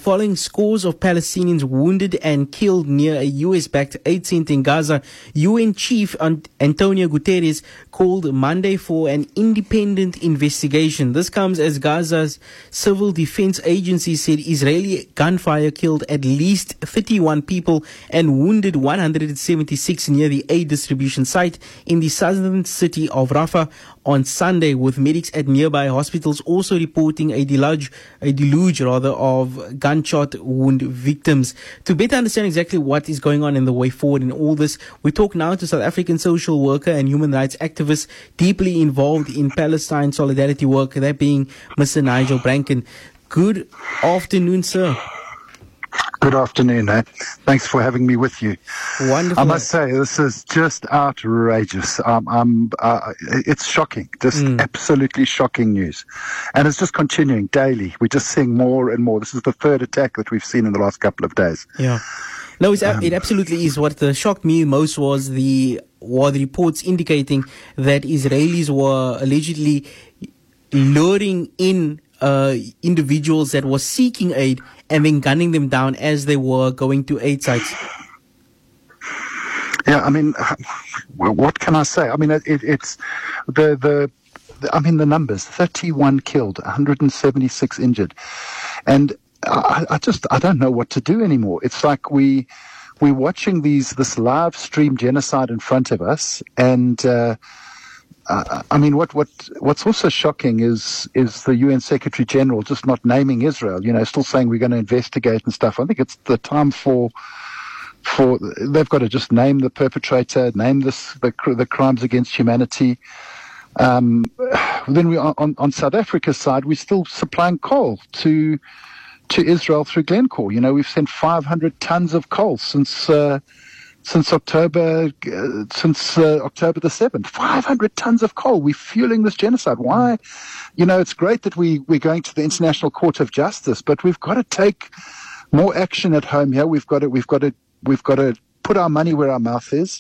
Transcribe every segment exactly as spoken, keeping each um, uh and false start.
following scores of Palestinians wounded and killed near a U S-backed aid center in Gaza. U N Chief Antonio Guterres called Monday for an independent investigation. This comes as Gaza's civil defense agency said Israeli gunfire killed at least thirty-one people and wounded one hundred seventy-six near the aid distribution site in the southern city of Rafah on Sunday, with medics at nearby hospitals also reporting a deluge, a deluge rather, of gunshot wound victims. To better understand exactly what is going on in the way forward in all this, we talk now to South African social worker and human rights activist deeply involved in Palestine solidarity work, that being Mister Nigel Branken. Good afternoon, sir. Good afternoon. Eh? Thanks for having me with you. Wonderful. I must say, this is just outrageous. Um, I'm, uh, it's shocking, just mm. absolutely shocking news. And it's just continuing daily. We're just seeing more and more. This is the third attack that we've seen in the last couple of days. Yeah. No, it's, um, it absolutely is. What uh, shocked me most was the, were the reports indicating that Israelis were allegedly luring in uh, individuals that were seeking aid and then gunning them down as they were going to aid sites. Yeah, I mean, well, what can I say? I mean, it, it's the, the, the, I mean, the numbers, thirty-one killed, one hundred seventy-six injured. And I, I just, I don't know what to do anymore. It's like we, we're watching these, this live stream genocide in front of us. And, uh, Uh, I mean, what, what, what's also shocking is, is the U N Secretary General just not naming Israel, you know, still saying we're going to investigate and stuff. I think it's the time for, for, they've got to just name the perpetrator, name this, the, the crimes against humanity. Um, then we, on, on South Africa's side, we're still supplying coal to, to Israel through Glencore. You know, we've sent five hundred tons of coal since, uh, Since October, uh, since uh, October the seventh, five hundred tons of coal. We're fueling this genocide. Why? You know, it's great that we, we're going to the International Court of Justice, but we've got to take more action at home here. We've got to, we've got to, we've got to put our money where our mouth is.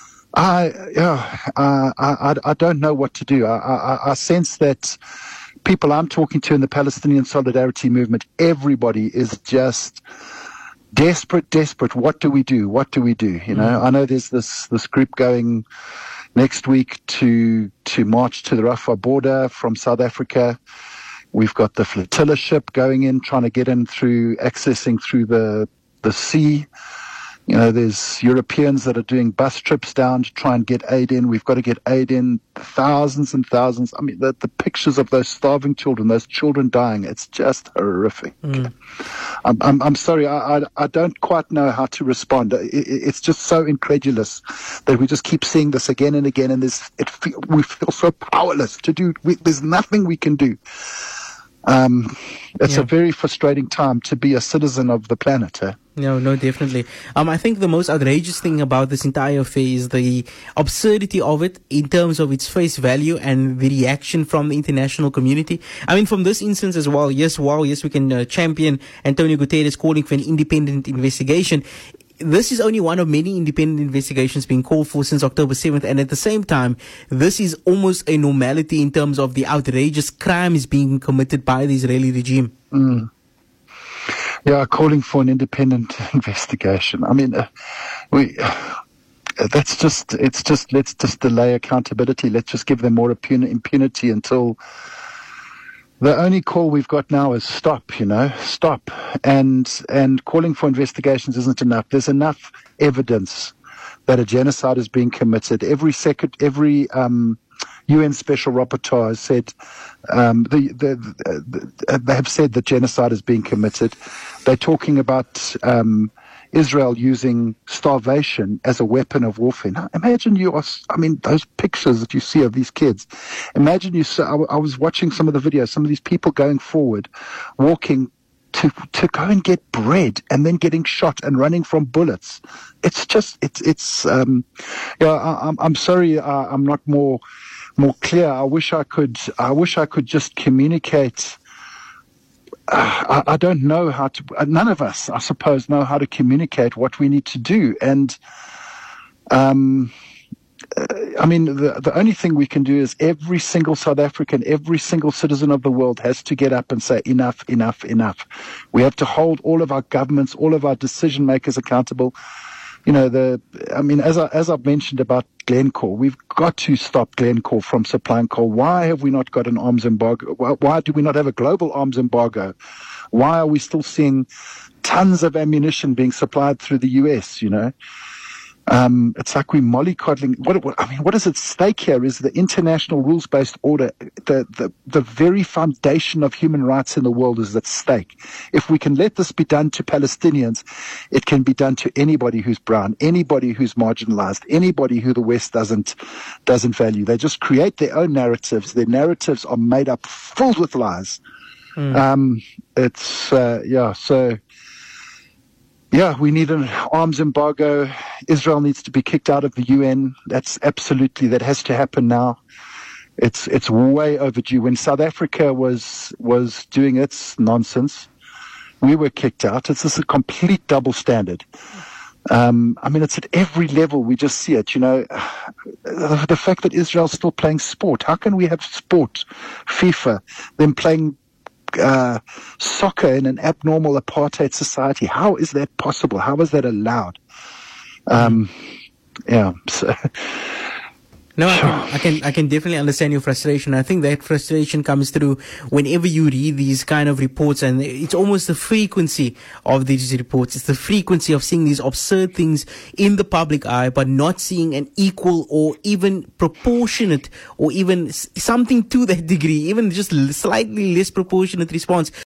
I, yeah, uh, I, I don't know what to do. I, I, I sense that people I'm talking to in the Palestinian Solidarity Movement, everybody is just desperate, desperate. What do we do? What do we do? You know, mm. I know there's this, this group going next week to, to march to the Rafah border from South Africa. We've got the flotilla ship going in, trying to get in through, accessing through the, the sea. You know, there's Europeans that are doing bus trips down to try and get aid in. We've got to get aid in, thousands and thousands. I mean, the, the pictures of those starving children, those children dying, it's just horrific. Mm. I'm, I'm, I'm sorry, I, I, I don't quite know how to respond. It, it, it's just so incredulous that we just keep seeing this again and again, and there's, it feel, we feel so powerless to do. We, there's nothing we can do. Um, it's yeah. a very frustrating time to be a citizen of the planet. Eh? No, no, definitely. Um, I think the most outrageous thing about this entire affair is the absurdity of it in terms of its face value and the reaction from the international community. I mean, from this instance as well, yes, wow, yes, we can uh, champion Antonio Guterres calling for an independent investigation. This is only one of many independent investigations being called for since October seventh, and at the same time, this is almost a normality in terms of the outrageous crimes being committed by the Israeli regime. Mm. Yeah, calling for an independent investigation. I mean, uh, we. Uh, that's just, it's just, let's just delay accountability. Let's just give them more impun- impunity until the only call we've got now is stop, you know, stop. And, and calling for investigations isn't enough. There's enough evidence that a genocide is being committed. Every second, every, um, U N Special Rapporteur has said, um, the, the, the, they have said that genocide is being committed. They're talking about, um, Israel using starvation as a weapon of warfare. Now, imagine you are, I mean, those pictures that you see of these kids. Imagine you, I was watching some of the videos, some of these people going forward, walking to, to go and get bread and then getting shot and running from bullets. It's just, it's, it's, um, yeah, I, I'm, I'm sorry, uh, I'm not more, more clear. I wish I could, I wish I could just communicate. Uh, I, I don't know how to, uh, none of us, I suppose, know how to communicate what we need to do. And, um, uh, I mean, the, the only thing we can do is every single South African, every single citizen of the world has to get up and say, enough, enough, enough. We have to hold all of our governments, all of our decision makers accountable. You know, the, I mean, as I, as I've mentioned about Glencore, we've got to stop Glencore from supplying coal. Why have we not got an arms embargo? Why, why do we not have a global arms embargo? Why are we still seeing tons of ammunition being supplied through the U S, you know? Um, it's like we're mollycoddling. What, what, I mean, what is at stake here is the international rules-based order. The, the, the very foundation of human rights in the world is at stake. If we can let this be done to Palestinians, it can be done to anybody who's brown, anybody who's marginalized, anybody who the West doesn't, doesn't value. They just create their own narratives. Their narratives are made up, filled with lies. Mm. Um, it's, uh, yeah, so... Yeah, we need an arms embargo. Israel needs to be kicked out of the U N. That's absolutely, that has to happen now. It's it's way overdue. When South Africa was was doing its nonsense, we were kicked out. It's just a complete double standard. Um, I mean, it's at every level. We just see it, you know. The, the fact that Israel's still playing sport. How can we have sport, FIFA, them playing Uh, soccer in an abnormal apartheid society? How is that possible? How is that allowed? Um, yeah. So. No, I can, I can, I can definitely understand your frustration. I think that frustration comes through whenever you read these kind of reports, and it's almost the frequency of these reports. It's the frequency of seeing these absurd things in the public eye, but not seeing an equal or even proportionate or even something to that degree, even just slightly less proportionate response